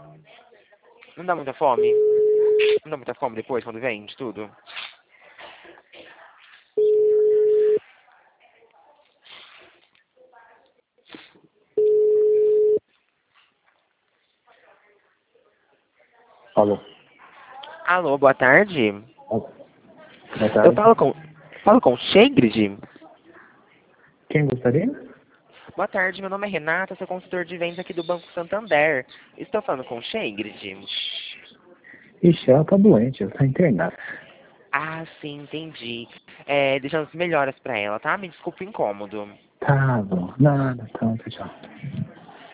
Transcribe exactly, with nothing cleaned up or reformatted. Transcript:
Não dá muita fome? Não dá muita fome depois, quando vende tudo? Alô. Alô, boa tarde. Boa Eu tarde. falo com... Falo com Shengrid? Quem gostaria? Boa tarde, meu nome é Renata, sou consultor de vendas aqui do Banco Santander. Estou falando com Shengrid? Ixi, ela tá doente, ela tá internada. Ah, sim, entendi. É, deixando as melhoras pra ela, tá? Me desculpe o incômodo. Tá bom. Nada, tá, tchau.